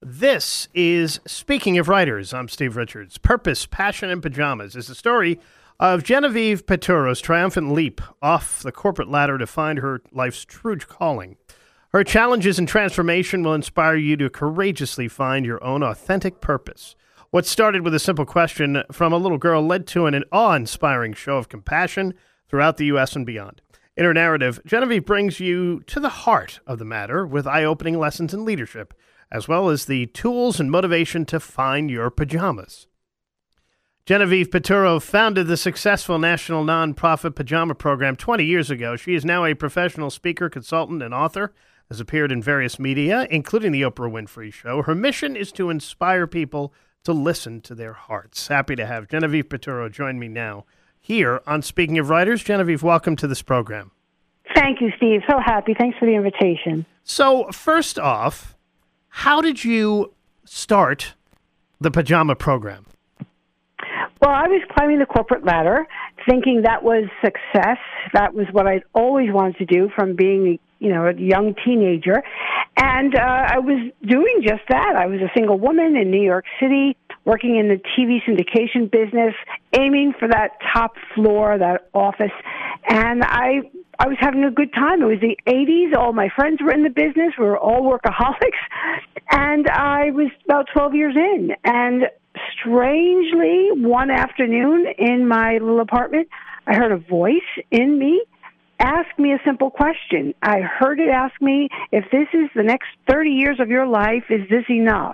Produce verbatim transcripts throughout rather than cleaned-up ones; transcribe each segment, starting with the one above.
This is Speaking of Writers. I'm Steve Richards. Purpose, Passion, and Pajamas is the story of Genevieve Piturro's triumphant leap off the corporate ladder to find her life's true calling. Her challenges and transformation will inspire you to courageously find your own authentic purpose. What started with a simple question from a little girl led to an awe-inspiring show of compassion throughout the U S and beyond. In her narrative, Genevieve brings you to the heart of the matter with eye-opening lessons in leadership, as well as the tools and motivation to find your pajamas. Genevieve Piturro founded the successful national nonprofit pajama program twenty years ago. She is now a professional speaker, consultant, and author, has appeared in various media, including The Oprah Winfrey Show. Her mission is to inspire people to listen to their hearts. Happy to have Genevieve Piturro join me now here on Speaking of Writers. Genevieve, welcome to this program. Thank you, Steve. So happy. Thanks for the invitation. So, first off, how did you start the pajama program? Well, I was climbing the corporate ladder, thinking that was success. That was what I'd always wanted to do from being, you know, a young teenager. And uh, I was doing just that. I was a single woman in New York City, working in the T V syndication business, aiming for that top floor, that office. And I I was having a good time. It was the eighties. All my friends were in the business. We were all workaholics. And I was about twelve years in. And strangely, one afternoon in my little apartment, I heard a voice in me ask me a simple question. I heard it ask me, if this is the next thirty years of your life, is this enough?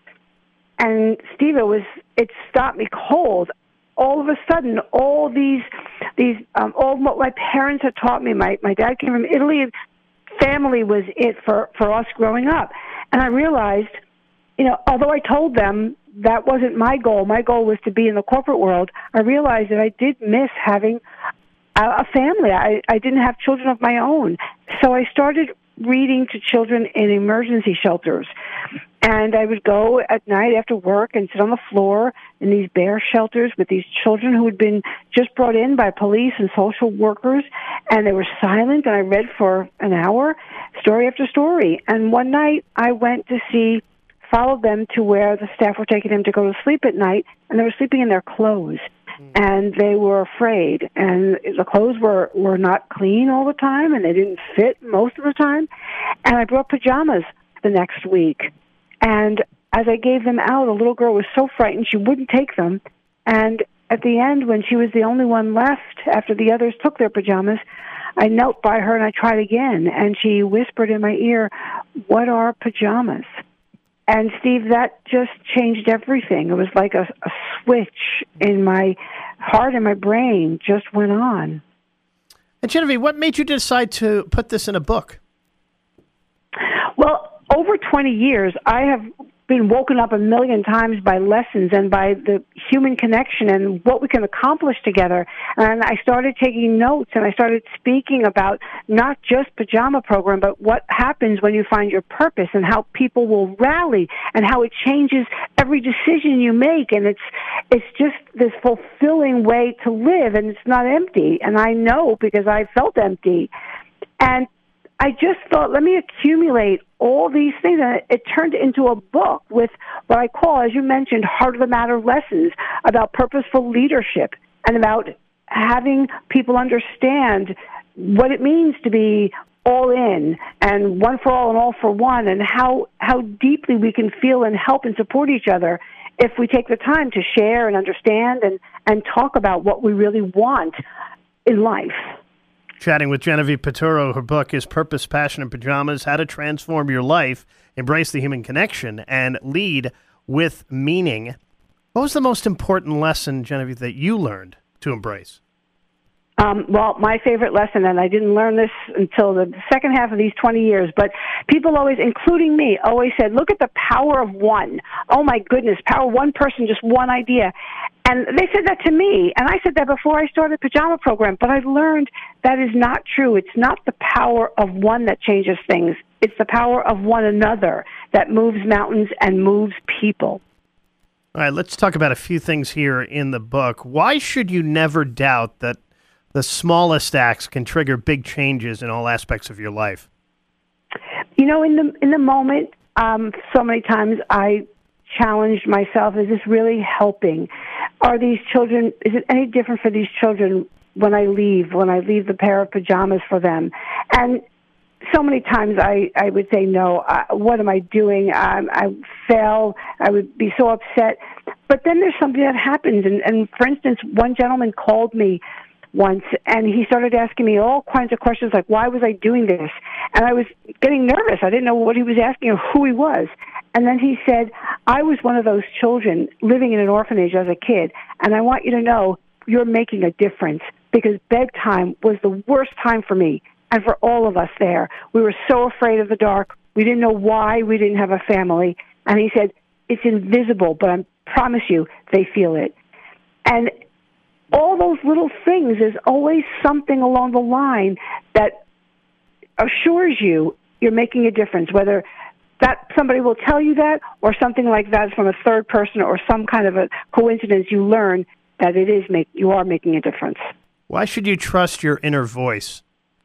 And Steve, it was, it stopped me cold. All of a sudden, all these, these, um, all what my parents had taught me, my, my dad came from Italy, and family was it for, for us growing up. And I realized, you know, although I told them that wasn't my goal, my goal was to be in the corporate world, I realized that I did miss having a, a family. I, I didn't have children of my own. So I started reading to children in emergency shelters. And I would go at night after work and sit on the floor in these bare shelters with these children who had been just brought in by police and social workers, and they were silent, and I read for an hour, story after story. And one night I went to see, followed them to where the staff were taking them to go to sleep at night, and they were sleeping in their clothes. And they were afraid, and the clothes were, were not clean all the time, and they didn't fit most of the time. And I brought pajamas the next week. And as I gave them out, a little girl was so frightened she wouldn't take them. And at the end, when she was the only one left after the others took their pajamas, I knelt by her and I tried again. And she whispered in my ear, "What are pajamas?" And, Steve, that just changed everything. It was like a, a switch in my heart and my brain just went on. And, Genevieve, what made you decide to put this in a book? Well, over twenty years, I have been woken up a million times by lessons and by the human connection and what we can accomplish together. And I started taking notes, and I started speaking about not just pajama program, but what happens when you find your purpose and how people will rally and how it changes every decision you make. And it's it's just this fulfilling way to live, and it's not empty. And I know because I felt empty. And I just thought, let me accumulate all these things, and it turned into a book with what I call, as you mentioned, heart of the matter lessons about purposeful leadership and about having people understand what it means to be all in and one for all and all for one, and how, how deeply we can feel and help and support each other if we take the time to share and understand and, and talk about what we really want in life. Chatting with Genevieve Piturro. Her book is Purpose, Passion, and Pajamas, How to Transform Your Life, Embrace the Human Connection, and Lead with Meaning. What was the most important lesson, Genevieve, that you learned to embrace? Um, well, my favorite lesson, and I didn't learn this until the second half of these twenty years, but people always, including me, always said, look at the power of one. Oh, my goodness, power of one person, just one idea. And they said that to me, and I said that before I started the pajama program, but I learned that is not true. It's not the power of one that changes things. It's the power of one another that moves mountains and moves people. All right, let's talk about a few things here in the book. Why should you never doubt that the smallest acts can trigger big changes in all aspects of your life? You know, in the in the moment, um, so many times I challenged myself, is this really helping? Are these children, is it any different for these children when I leave, when I leave the pair of pajamas for them? And so many times I, I would say, no, uh, what am I doing? Um, I fail. I would be so upset. But then there's something that happens. And, and for instance, one gentleman called me once, and he started asking me all kinds of questions like, why was I doing this? And I was getting nervous. I didn't know what he was asking or who he was. And then he said, I was one of those children living in an orphanage as a kid, and I want you to know you're making a difference, because bedtime was the worst time for me and for all of us there. We were so afraid of the dark. We didn't know why we didn't have a family. And he said, it's invisible, but I promise you, they feel it. And all those little things, there's always something along the line that assures you you're making a difference, whether that somebody will tell you that or something like that from a third person or some kind of a coincidence. You learn that it is make, you are making a difference. Why should you trust your inner voice?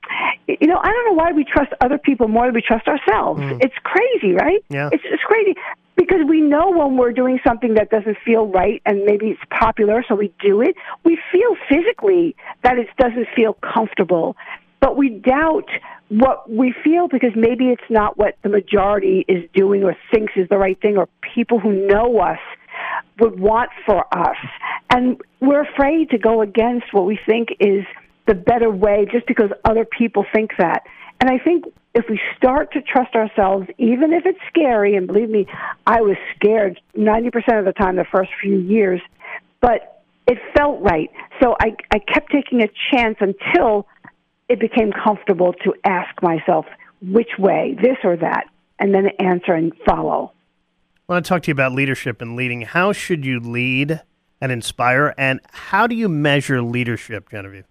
You know, I don't know why we trust other people more than we trust ourselves. Mm. It's crazy, right? Yeah. It's, it's crazy because we know when we're doing something that doesn't feel right and maybe it's popular, so we do it. We feel physically that it doesn't feel comfortable, but we doubt what we feel because maybe it's not what the majority is doing or thinks is the right thing, or people who know us would want for us. And we're afraid to go against what we think is the better way just because other people think that. And I think if we start to trust ourselves, even if it's scary, and believe me, I was scared ninety percent of the time the first few years, but it felt right. So I, I kept taking a chance until it became comfortable to ask myself which way, this or that, and then answer and follow. I want to talk to you about leadership and leading. How should you lead and inspire, and how do you measure leadership, Genevieve?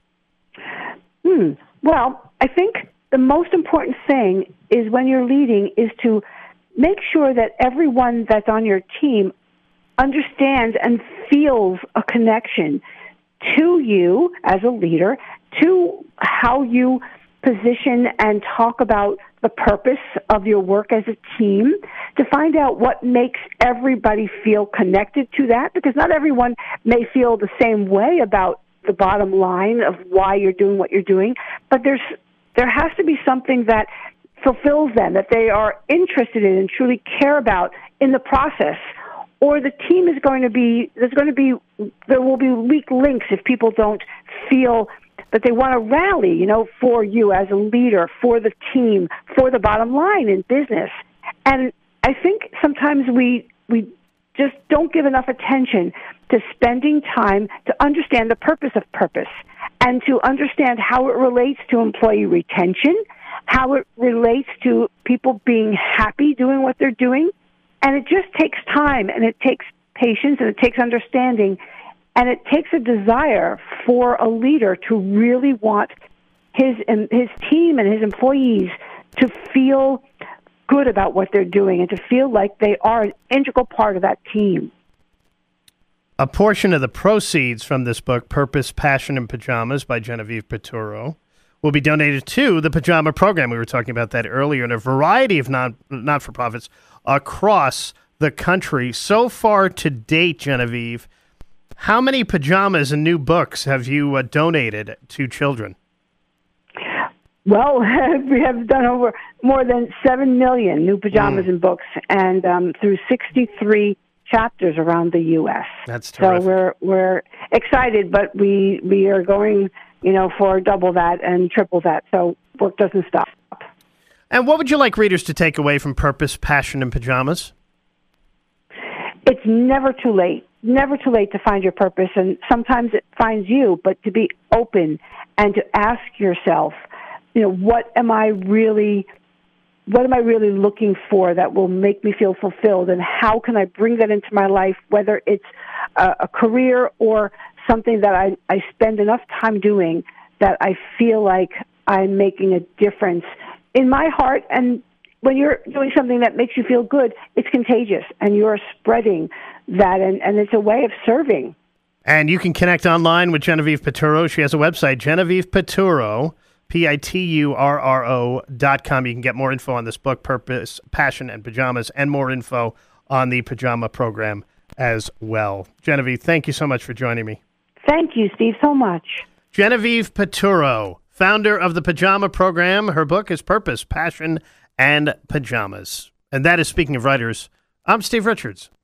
Hmm. Well, I think the most important thing is when you're leading is to make sure that everyone that's on your team understands and feels a connection to you as a leader, to how you position and talk about the purpose of your work as a team, to find out what makes everybody feel connected to that, because not everyone may feel the same way about the bottom line of why you're doing what you're doing, but there's there has to be something that fulfills them, that they are interested in and truly care about in the process, or the team is going to be, there's going to be, there will be weak links if people don't feel that they want to rally, you know, for you as a leader, for the team, for the bottom line in business. And I think sometimes we we just don't give enough attention to spending time to understand the purpose of purpose and to understand how it relates to employee retention, how it relates to people being happy doing what they're doing. And it just takes time, and it takes patience, and it takes understanding, and it takes a desire for a leader to really want his his team and his employees to feel good about what they're doing and to feel like they are an integral part of that team. A portion of the proceeds from this book, Purpose, Passion, and Pajamas by Genevieve Piturro, will be donated to the Pajama Program. We were talking about that earlier, and a variety of non, not-for-profits across the country. So far to date, Genevieve, how many pajamas and new books have you uh, donated to children? Well, we have done over more than seven million new pajamas mm. and books, and um, through sixty-three chapters around the U S That's terrific. So we're we're excited, but we we are going, you know, for double that and triple that. So work doesn't stop. And what would you like readers to take away from Purpose, Passion, and Pajamas? It's never too late. Never too late to find your purpose, and sometimes it finds you, but to be open and to ask yourself, you know, what am I really, what am I really looking for that will make me feel fulfilled, and how can I bring that into my life, whether it's a, a career or something that I, I spend enough time doing that I feel like I'm making a difference in my heart. And when you're doing something that makes you feel good, it's contagious, and you're spreading that, and, and it's a way of serving. And you can connect online with Genevieve Piturro. She has a website, Genevieve Piturro, P I T U R R O dot com. You can get more info on this book, Purpose, Passion, and Pajamas, and more info on the pajama program as well. Genevieve, thank you so much for joining me. Thank you, Steve, so much. Genevieve Piturro, founder of the Pajama Program. Her book is Purpose, Passion, and Pajamas. And that is Speaking of Writers. I'm Steve Richards.